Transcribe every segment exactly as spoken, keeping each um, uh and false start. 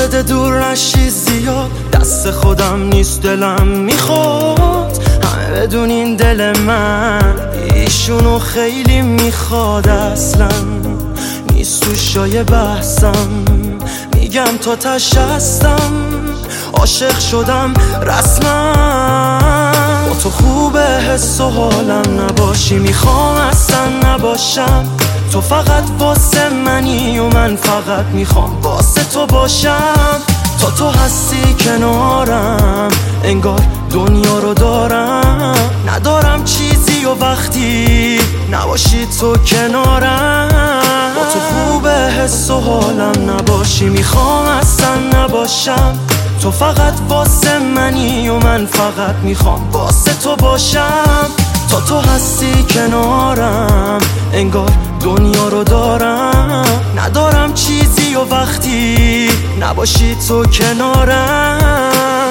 بده دور نشی زیاد، دست خودم نیست دلم میخواد همه بدونین دل من ایشونو خیلی میخواد، اصلا نیست تو شای بحثم، میگم تا تش هستم، عاشق شدم رسما. با تو خوبه حس و حالم نباشی، میخوام اصلا نباشم، تو فقط واسه منی و من فقط میخوام واسه تو باشم. تا تو هستی کنارم انگار دنیا رو دارم، ندارم چیزی و وقتی نباشی تو کنارم. با تو خوبه حس و حالم نباشی، میخوام اصلا نباشم، تو فقط واسه منی و من فقط میخوام واسه تو باشم. تا تو هستی کنارم انگار دنیا رو دارم، ندارم چیزی و وقتی نباشی تو کنارم.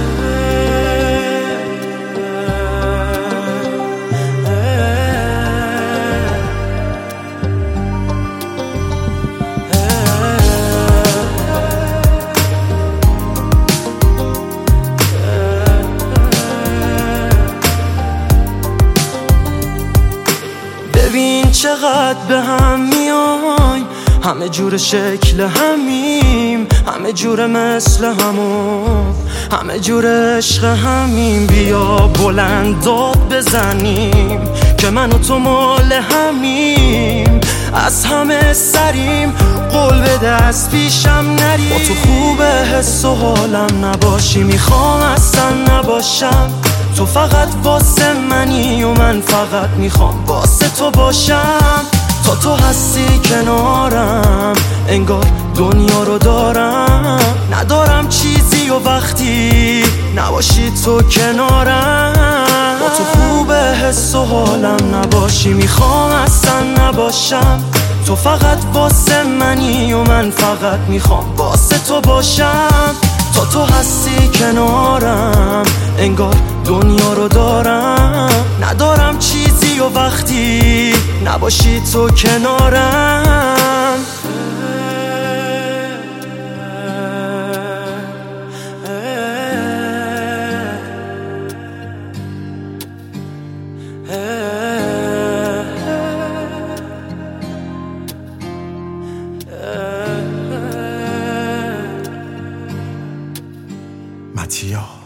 ببین چقدر به هم میایم، همه جور شکل همیم، همه جور مثل همون، همه جور عشق همیم. بیا بلند داد بزنیم که من و تو مال همیم، از همه سریم، قول بده از پیشم نری. با تو خوبه حس و حالم نباشی، میخوام اصلا نباشم، تو فقط واسه منی و من فقط میخوام واسه تو باشم. تا تو هستی کنارم انگار دنیا رو دارم، ندارم چیزی و وقتی نباشی تو کنارم. با تو خوبه حس و حالم نباشی، میخوام اصلا نباشم، تو فقط واسه منی و من فقط میخوام واسه تو باشم. تا تو هستی کنارم انگار دنیا رو دارم، ندارم چیزی و وقتی نباشی تو کنارم. متیا